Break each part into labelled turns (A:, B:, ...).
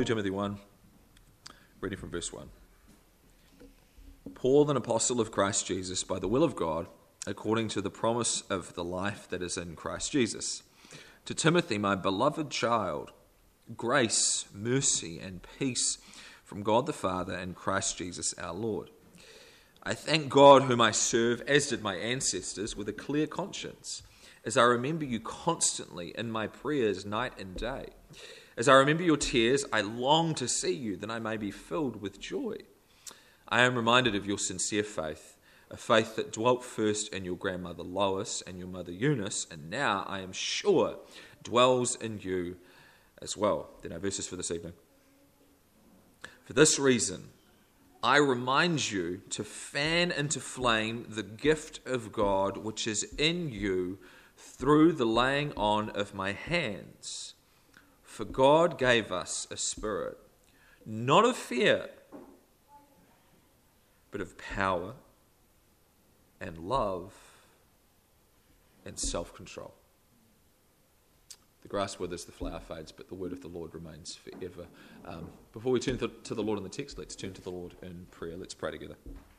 A: Timothy 1, reading from verse 1. Paul, an apostle of Christ Jesus, by the will of God, according to the promise of the life that is in Christ Jesus. To Timothy, my beloved child, grace, mercy, and peace from God the Father and Christ Jesus our Lord. I thank God whom I serve, as did my ancestors, with a clear conscience, as I remember you constantly in my prayers night and day. As I remember your tears, I long to see you, that I may be filled with joy. I am reminded of your sincere faith, a faith that dwelt first in your grandmother Lois and your mother Eunice, and now, I am sure, dwells in you as well. Then our verses for this evening. For this reason, I remind you to fan into flame the gift of God which is in you through the laying on of my hands. For God gave us a spirit, not of fear, but of power and love and self-control. The grass withers, the flower fades, but the word of the Lord remains forever. Before we turn to the Lord in the text, let's turn to the Lord in prayer. Let's pray together.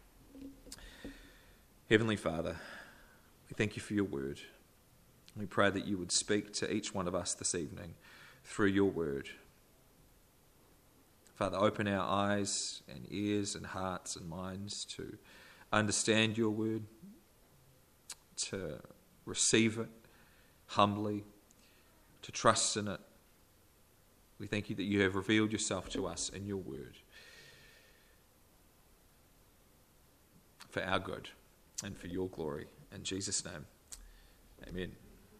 A: Heavenly Father, we thank you for your word. We pray that you would speak to each one of us this evening through your word. Father, open our eyes and ears and hearts and minds to understand your word, to receive it humbly, to trust in it. We thank you that you have revealed yourself to us in your word for our good and for your glory. In Jesus' name, amen.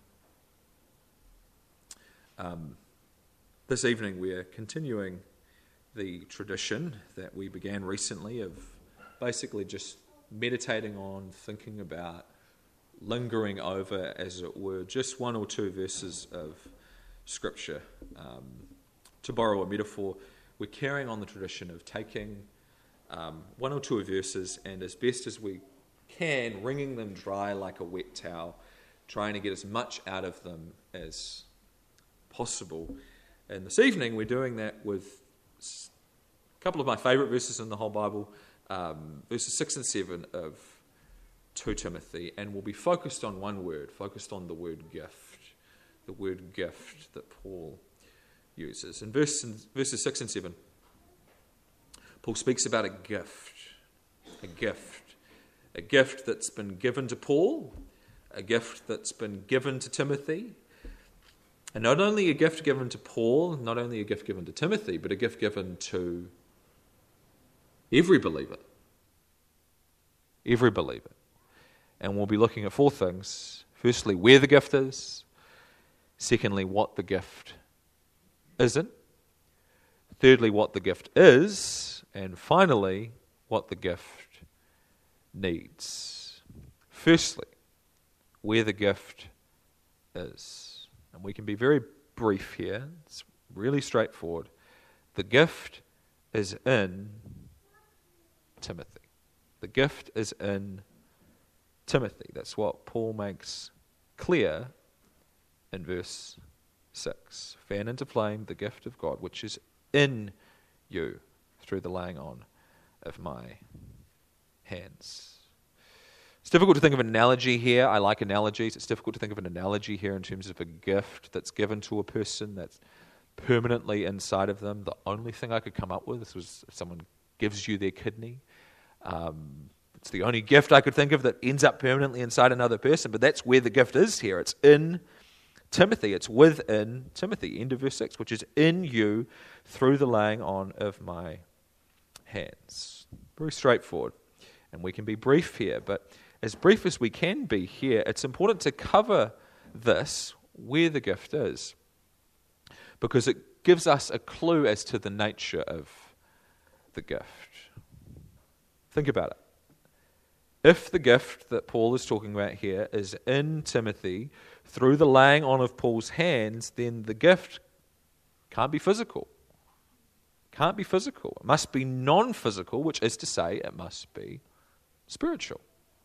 A: This evening we are continuing the tradition that we began recently of basically just meditating on, thinking about, lingering over, as it were, just one or two verses of Scripture. To borrow a metaphor, we're carrying on the tradition of taking one or two verses and, as best as we can, wringing them dry like a wet towel, trying to get as much out of them as possible. And this evening we're doing that with a couple of my favourite verses in the whole Bible, verses 6 and 7 of 2 Timothy, and we'll be focused on one word, focused on the word gift that Paul uses. In verses 6 and 7, Paul speaks about a gift that's been given to Paul, a gift that's been given to Timothy, and not only a gift given to Paul, not only a gift given to Timothy, but a gift given to every believer. Every believer. And we'll be looking at four things. Firstly, where the gift is. Secondly, what the gift isn't. Thirdly, what the gift is. And finally, what the gift needs. Firstly, where the gift is. And we can be very brief here. It's really straightforward. The gift is in Timothy. The gift is in Timothy. That's what Paul makes clear in verse 6. Fan into flame the gift of God, which is in you through the laying on of my hands. It's difficult to think of an analogy here. I like analogies. It's difficult to think of an analogy here in terms of a gift that's given to a person that's permanently inside of them. The only thing I could come up with was if someone gives you their kidney. It's the only gift I could think of that ends up permanently inside another person, but that's where the gift is here. It's in Timothy. It's within Timothy. End of verse 6, which is in you through the laying on of my hands. Very straightforward. And we can be brief here, but as brief as we can be here, it's important to cover this, where the gift is, because it gives us a clue as to the nature of the gift. Think about it. If the gift that Paul is talking about here is in Timothy through the laying on of Paul's hands, then the gift can't be physical. Can't be physical. It must be non-physical, which is to say it must be spiritual.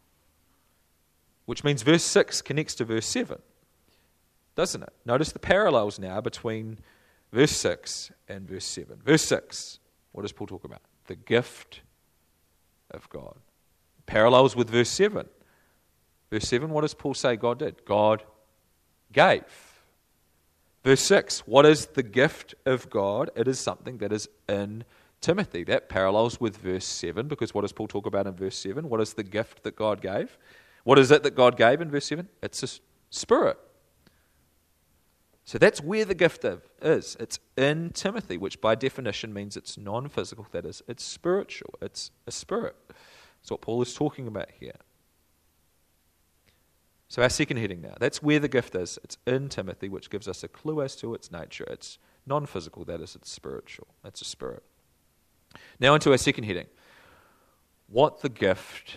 A: Which means verse 6 connects to verse 7, doesn't it? Notice the parallels now between verse 6 and verse 7. Verse 6, what does Paul talk about? The gift of God. Parallels with verse 7. Verse 7, what does Paul say God did? God gave. Verse 6, what is the gift of God? It is something that is in Timothy. That parallels with verse 7, because what does Paul talk about in verse 7? What is the gift that God gave? What is it that God gave in verse 7? It's a Spirit. So that's where the gift is. It's in Timothy, which by definition means it's non-physical. That is, it's spiritual. It's a spirit. That's what Paul is talking about here. So our second heading now, that's where the gift is. It's in Timothy, which gives us a clue as to its nature. It's non-physical, that is, it's spiritual. It's a spirit. Now into our second heading, what the gift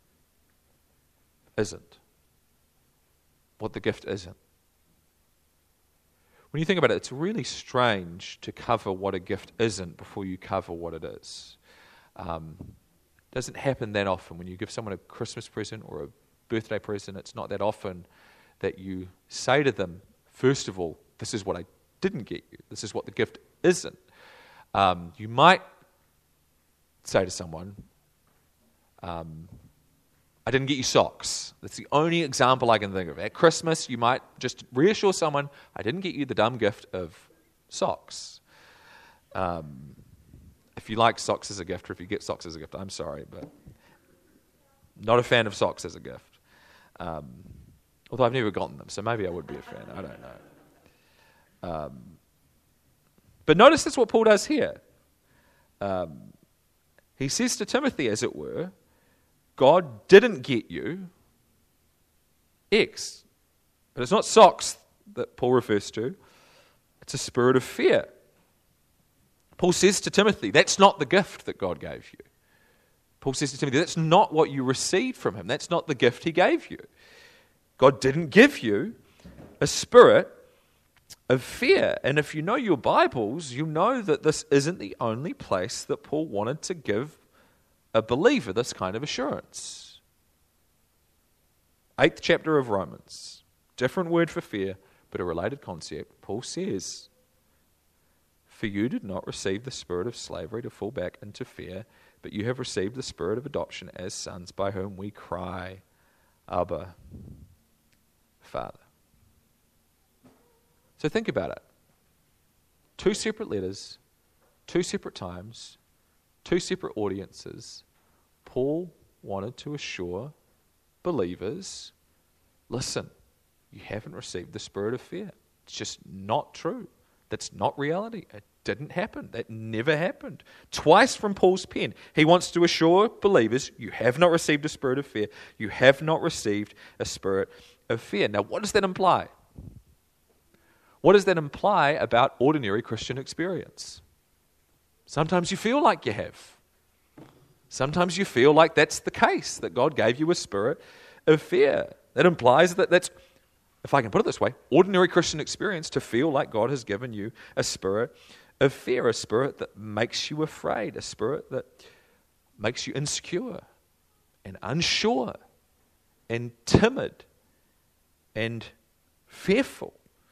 A: isn't. What the gift isn't. When you think about it, it's really strange to cover what a gift isn't before you cover what it is. It doesn't happen that often. When you give someone a Christmas present or a birthday present, it's not that often that you say to them, first of all, this is what I didn't get you. This is what the gift isn't. You might say to someone, I didn't get you socks. That's the only example I can think of. At Christmas, you might just reassure someone, I didn't get you the dumb gift of socks. If you like socks as a gift, or if you get socks as a gift, I'm sorry, but not a fan of socks as a gift. Although I've never gotten them, so maybe I would be a fan. I don't know. But notice that's what Paul does here. He says to Timothy, as it were, God didn't get you X. But it's not socks that Paul refers to. It's a spirit of fear. Paul says to Timothy, that's not the gift that God gave you. Paul says to Timothy, that's not what you received from him. That's not the gift he gave you. God didn't give you a spirit of fear. And if you know your Bibles, you know that this isn't the only place that Paul wanted to give a believer this kind of assurance. 8th chapter of Romans. Different word for fear, but a related concept. Paul says, for you did not receive the spirit of slavery to fall back into fear, but you have received the spirit of adoption as sons, by whom we cry, Abba, Father. So think about it. 2 separate letters, 2 separate times, 2 separate audiences. Paul wanted to assure believers, listen, you haven't received the spirit of fear. It's just not true. That's not reality. It didn't happen. That never happened. Twice from Paul's pen, he wants to assure believers, you have not received a spirit of fear. You have not received a spirit of fear. Now, what does that imply? What does that imply about ordinary Christian experience? Sometimes you feel like you have. Sometimes you feel like that's the case, that God gave you a spirit of fear. That implies that that's, if I can put it this way, ordinary Christian experience to feel like God has given you a spirit of fear, a spirit that makes you afraid, a spirit that makes you insecure and unsure and timid and fearful.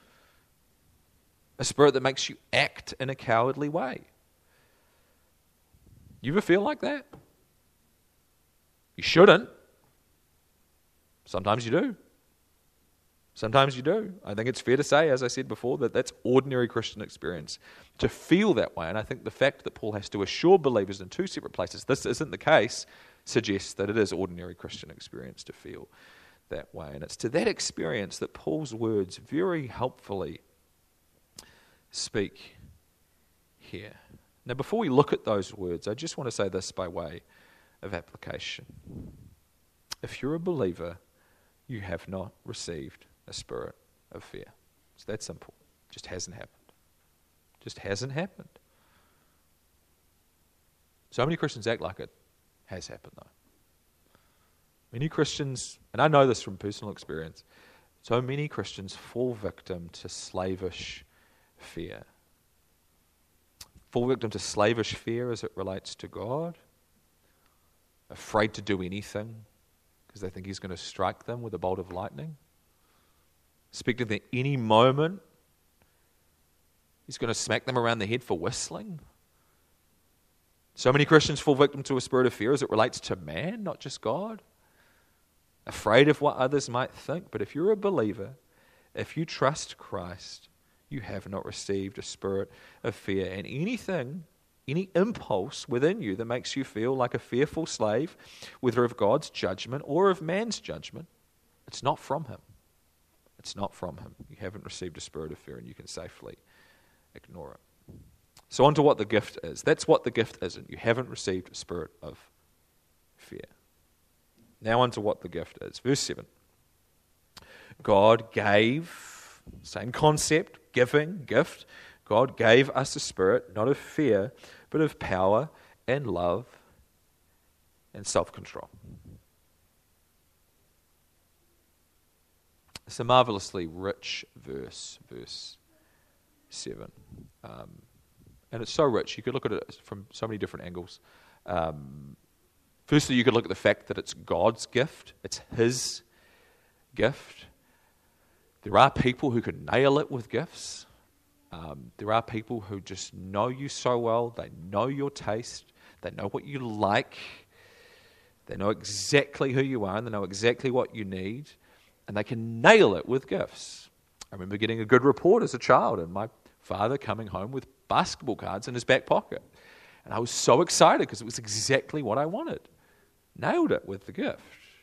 A: A spirit that makes you act in a cowardly way. You ever feel like that? You shouldn't. Sometimes you do. Sometimes you do. I think it's fair to say, as I said before, that that's ordinary Christian experience, to feel that way. And I think the fact that Paul has to assure believers in 2 separate places this isn't the case suggests that it is ordinary Christian experience to feel that way. And it's to that experience that Paul's words very helpfully speak here. Now, before we look at those words, I just want to say this by way of application. If you're a believer, you have not received a spirit of fear. It's that simple. It just hasn't happened. Just hasn't happened. So many Christians act like it has happened, though. Many Christians, and I know this from personal experience, so many Christians fall victim to slavish fear. Fall victim to slavish fear as it relates to God. Afraid to do anything because they think he's going to strike them with a bolt of lightning. Expecting that any moment He's going to smack them around the head for whistling. So many Christians fall victim to a spirit of fear as it relates to man, not just God. Afraid of what others might think. But if you're a believer, if you trust Christ, you have not received a spirit of fear. And anything, any impulse within you that makes you feel like a fearful slave, whether of God's judgment or of man's judgment, it's not from him. It's not from him. You haven't received a spirit of fear, and you can safely ignore it. So on to what the gift is. That's what the gift isn't. You haven't received a spirit of fear. Now on to what the gift is. Verse 7. God gave, same concept, giving, gift. God gave us a spirit, not of fear, but of power and love and self-control. It's a marvelously rich verse 7. And it's so rich, you could look at it from so many different angles. Firstly, you could look at the fact that it's God's gift. It's His gift. There are people who could nail it with gifts. There are people who just know you so well. They know your taste. They know what you like. They know exactly who you are, and they know exactly what you need. And they can nail it with gifts. I remember getting a good report as a child, and my father coming home with basketball cards in his back pocket. And I was so excited because it was exactly what I wanted. Nailed it with the gift.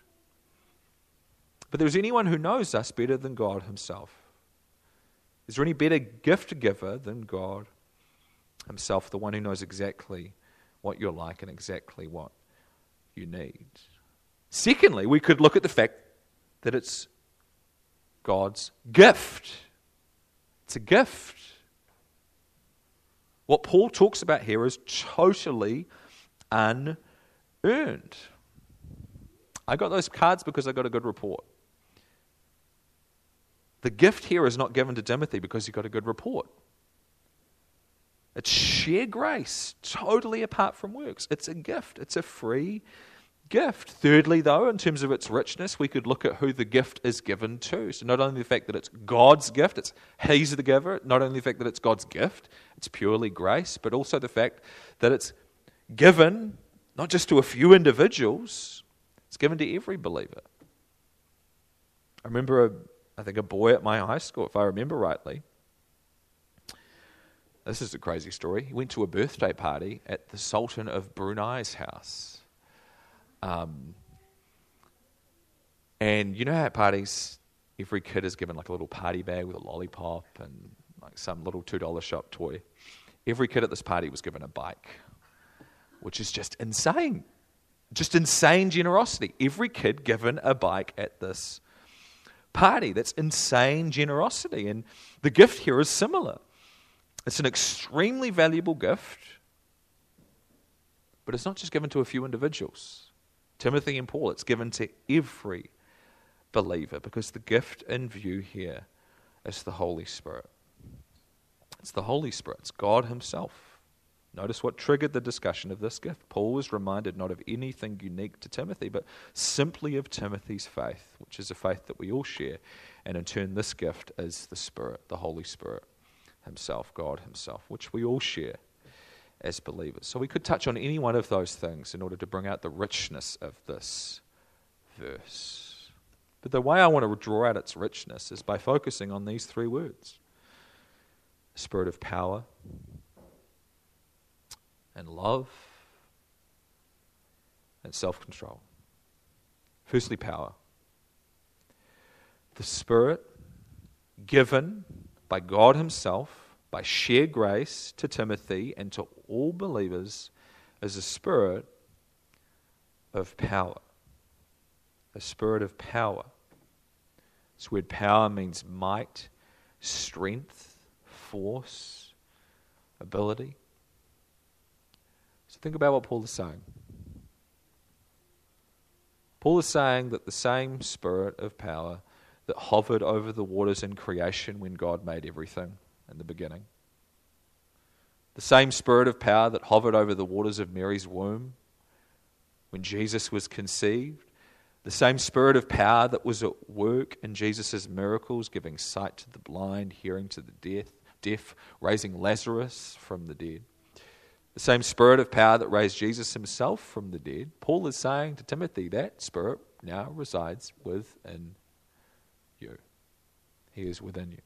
A: But there's anyone who knows us better than God Himself. Is there any better gift giver than God Himself, the one who knows exactly what you're like and exactly what you need? Secondly, we could look at the fact that it's God's gift. It's a gift. What Paul talks about here is totally unearned. I got those cards because I got a good report. The gift here is not given to Timothy because he got a good report. It's sheer grace, totally apart from works. It's a gift. It's a free gift. Thirdly, though, in terms of its richness, we could look at who the gift is given to. So not only the fact that it's God's gift, He's the giver, not only the fact that it's God's gift, it's purely grace, but also the fact that it's given not just to a few individuals, it's given to every believer. I remember I think a boy at my high school, if I remember rightly. This is a crazy story. He went to a birthday party at the Sultan of Brunei's house. And you know how at parties, every kid is given like a little party bag with a lollipop and like some little $2 shop toy. Every kid at this party was given a bike, which is just insane. Just insane generosity. Every kid given a bike at this party. That's insane generosity. And the gift here is similar. It's an extremely valuable gift, but it's not just given to a few individuals. Timothy and Paul, it's given to every believer because the gift in view here is the Holy Spirit. It's the Holy Spirit. It's God Himself. Notice what triggered the discussion of this gift. Paul was reminded not of anything unique to Timothy, but simply of Timothy's faith, which is a faith that we all share. And in turn, this gift is the Spirit, the Holy Spirit Himself, God Himself, which we all share as believers. So we could touch on any one of those things in order to bring out the richness of this verse. But the way I want to draw out its richness is by focusing on these three words: spirit of power and love and self-control. Firstly, power. The Spirit given by God Himself, by sheer grace to Timothy and to all believers, is a spirit of power. A spirit of power. This word power means might, strength, force, ability. So think about what Paul is saying. Paul is saying that the same spirit of power that hovered over the waters in creation when God made everything in the beginning, the same spirit of power that hovered over the waters of Mary's womb when Jesus was conceived, the same spirit of power that was at work in Jesus' miracles, giving sight to the blind, hearing to the deaf, raising Lazarus from the dead. The same Spirit of power that raised Jesus himself from the dead. Paul is saying to Timothy, that Spirit now resides within you. He is within you.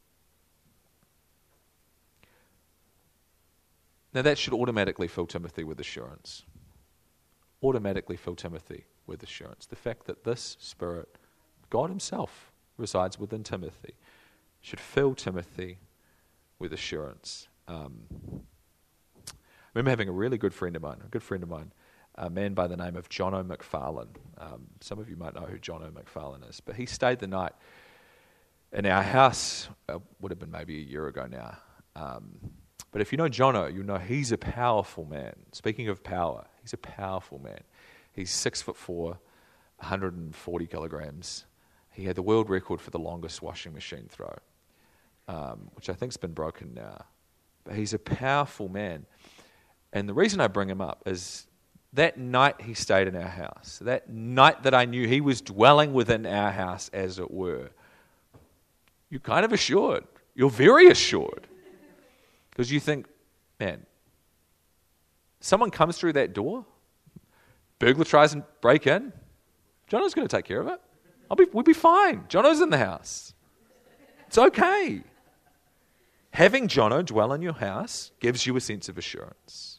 A: Now that should automatically fill Timothy with assurance. Automatically fill Timothy with assurance. The fact that this Spirit, God himself, resides within Timothy, should fill Timothy with assurance. I remember having a really good friend of mine, a man by the name of Jono McFarlane. Some of you might know who Jono McFarlane is, but he stayed the night in our house. Would have been maybe a year ago now. But if you know Jono, you know he's a powerful man. Speaking of power, he's a powerful man. He's 6'4", 140 kilograms. He had the world record for the longest washing machine throw, which I think's been broken now. But he's a powerful man. And the reason I bring him up is that night he stayed in our house, that night that I knew he was dwelling within our house, as it were, you're kind of assured. You're very assured. Because you think, man, someone comes through that door, burglar tries and break in, Jono's going to take care of it. We'll be fine. Jono's in the house. It's okay. Having Jono dwell in your house gives you a sense of assurance.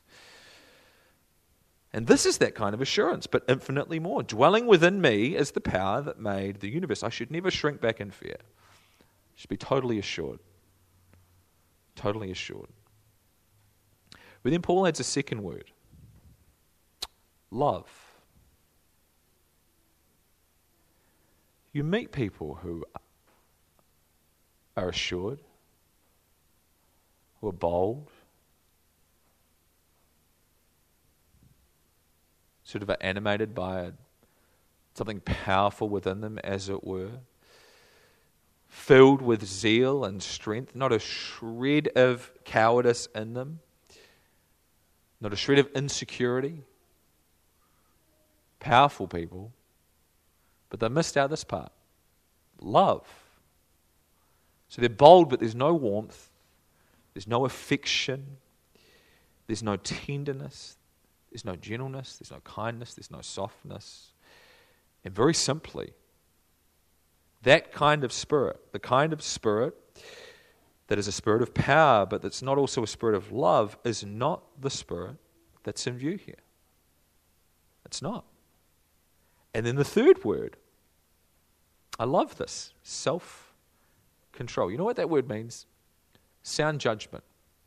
A: And this is that kind of assurance, but infinitely more. Dwelling within me is the power that made the universe. I should never shrink back in fear. I should be totally assured. Totally assured. But then Paul adds a second word. Love. You meet people who are assured, who are bold, sort of are animated by something powerful within them, as it were, filled with zeal and strength, not a shred of cowardice in them, not a shred of insecurity. Powerful people, but they missed out this part. Love. So they're bold, but there's no warmth, there's no affection, there's no tenderness, there's no gentleness, there's no kindness, there's no softness. And very simply, that kind of spirit, the kind of spirit that is a spirit of power, but that's not also a spirit of love, is not the spirit that's in view here. It's not. And then the third word, I love this, self-control. You know what that word means? Sound judgment,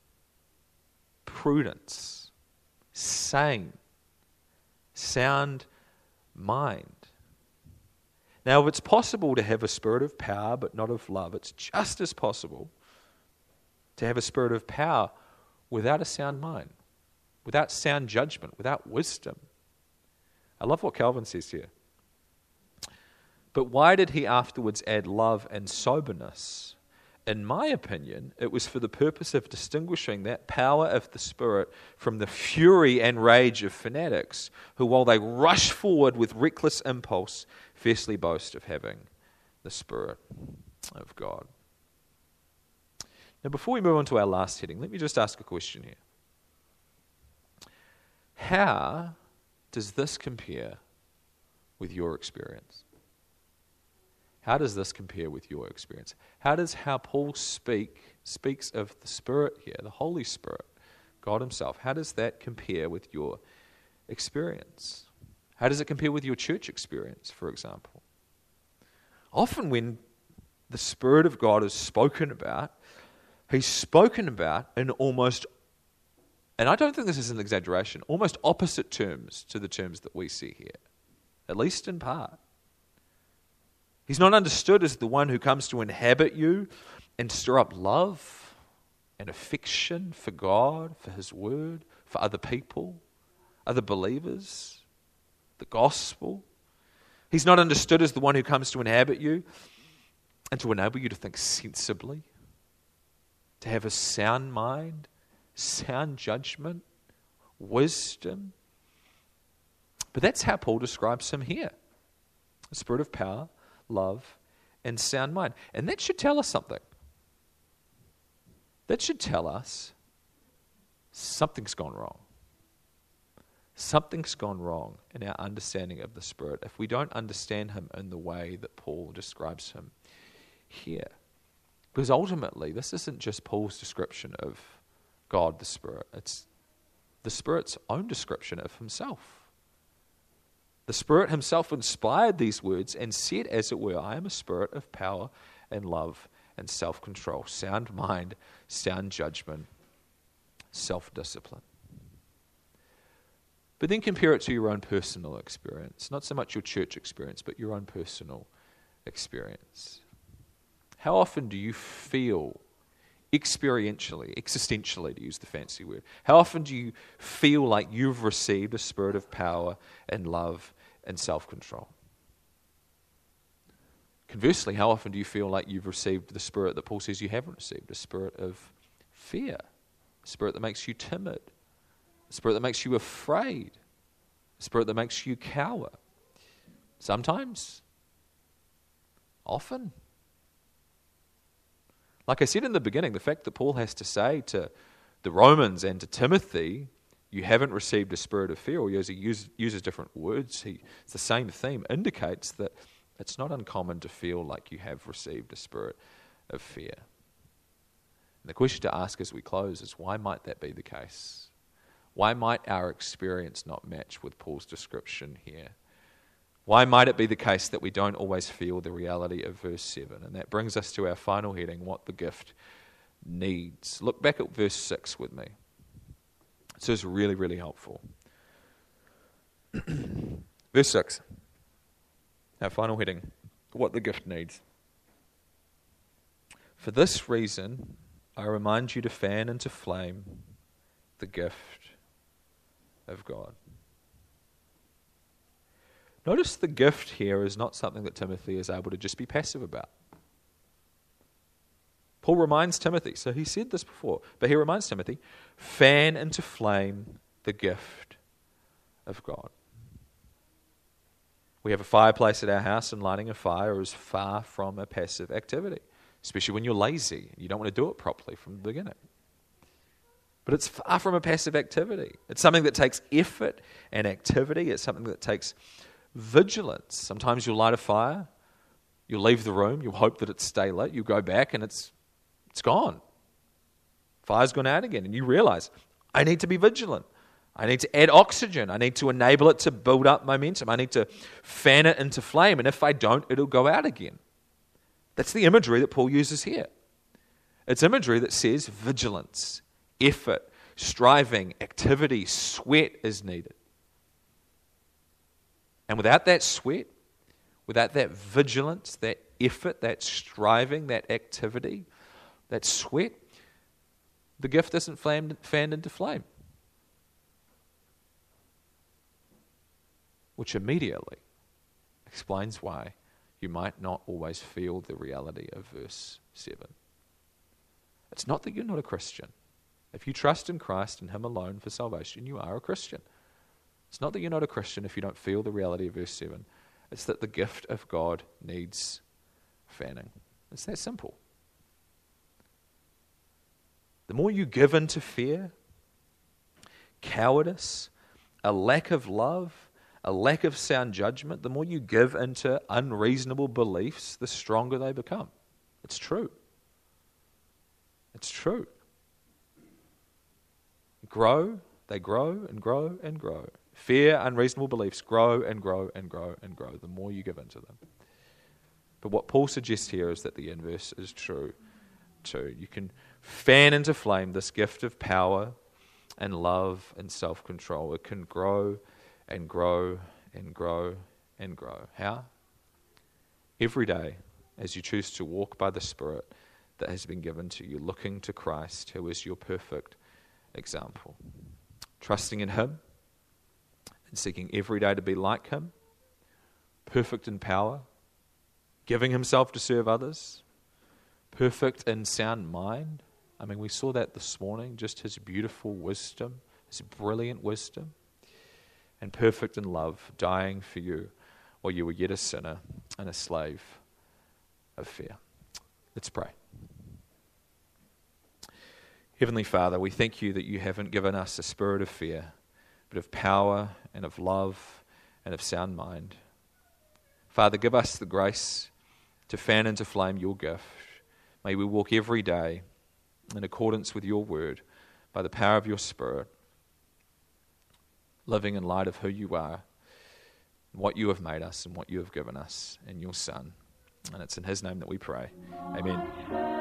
A: prudence, sane, sound mind. Now, if it's possible to have a spirit of power but not of love, it's just as possible to have a spirit of power without a sound mind, without sound judgment, without wisdom. I love what Calvin says here. But why did he afterwards add love and soberness? In my opinion, it was for the purpose of distinguishing that power of the Spirit from the fury and rage of fanatics, who, while they rush forward with reckless impulse, fiercely boast of having the Spirit of God. Now, before we move on to our last heading, let me just ask a question here. How does this compare with your experience? How does this compare with your experience? How Paul speaks of the Spirit here, the Holy Spirit, God himself, how does that compare with your experience? How does it compare with your church experience, for example? Often when the Spirit of God is spoken about, he's spoken about in almost, and I don't think this is an exaggeration, almost opposite terms to the terms that we see here, at least in part. He's not understood as the one who comes to inhabit you and stir up love and affection for God, for his word, for other people, other believers, the gospel. He's not understood as the one who comes to inhabit you and to enable you to think sensibly, to have a sound mind, sound judgment, wisdom. But that's how Paul describes him here. A spirit of power, love, and sound mind. And that should tell us something. that should tell us something's gone wrong. Something's gone wrong in our understanding of the Spirit if we don't understand him in the way that Paul describes him here. Because ultimately, this isn't just Paul's description of God the Spirit. It's the Spirit's own description of himself. The Spirit himself inspired these words and said, as it were, I am a spirit of power and love and self-control, sound mind, sound judgment, self-discipline. But then compare it to your own personal experience, not so much your church experience, but your own personal experience. How often do you feel experientially, existentially, to use the fancy word, how often do you feel like you've received a spirit of power and love and self-control? Conversely, how often do you feel like you've received the spirit that Paul says you haven't received, a spirit of fear, a spirit that makes you timid, a spirit that makes you afraid, a spirit that makes you cower? Sometimes. Often. Like I said in the beginning, the fact that Paul has to say to the Romans and to Timothy, you haven't received a spirit of fear, or he uses different words, it's the same theme, indicates that it's not uncommon to feel like you have received a spirit of fear. And the question to ask as we close is, why might that be the case? Why might our experience not match with Paul's description here? Why might it be the case that we don't always feel the reality of verse 7? And that brings us to our final heading, what the gift needs. Look back at verse 6 with me. This is really, really helpful. Verse 6. Our final heading, what the gift needs. For this reason, I remind you to fan into flame the gift of God. Notice the gift here is not something that Timothy is able to just be passive about. Paul reminds Timothy, so he said this before, but he reminds Timothy, fan into flame the gift of God. We have a fireplace at our house, and lighting a fire is far from a passive activity, especially when you're lazy and you don't want to do it properly from the beginning. But it's far from a passive activity. It's something that takes effort and activity. It's something that takes vigilance. Sometimes you'll light a fire, you'll leave the room, you'll hope that it stay lit, you go back and it's gone. Fire's gone out again, and you realize, I need to be vigilant. I need to add oxygen. I need to enable it to build up momentum. I need to fan it into flame, and if I don't, it'll go out again. That's the imagery that Paul uses here. It's imagery that says vigilance, effort, striving, activity, sweat is needed. And without that sweat, without that vigilance, that effort, that striving, that activity, that sweat, the gift isn't fanned into flame. Which immediately explains why you might not always feel the reality of verse 7. It's not that you're not a Christian. If you trust in Christ and him alone for salvation, you are a Christian. It's not that you're not a Christian if you don't feel the reality of verse 7. It's that the gift of God needs fanning. It's that simple. The more you give in to fear, cowardice, a lack of love, a lack of sound judgment, the more you give into unreasonable beliefs, the stronger they become. It's true. It's true. They grow and grow and grow. Fear, unreasonable beliefs grow and grow and grow and grow the more you give into them. But what Paul suggests here is that the inverse is true too. You can fan into flame this gift of power and love and self-control. It can grow and grow and grow and grow. How? Every day, as you choose to walk by the Spirit that has been given to you, looking to Christ, who is your perfect example. Trusting in him and seeking every day to be like him, perfect in power, giving himself to serve others, perfect in sound mind. I mean, we saw that this morning, just his beautiful wisdom, his brilliant wisdom, and perfect in love, dying for you while you were yet a sinner and a slave of fear. Let's pray. Heavenly Father, we thank you that you haven't given us a spirit of fear, but of power and of love and of sound mind. Father, give us the grace to fan into flame your gift. May we walk every day in accordance with your word, by the power of your Spirit, living in light of who you are, what you have made us and what you have given us in your Son. And it's in his name that we pray. Amen.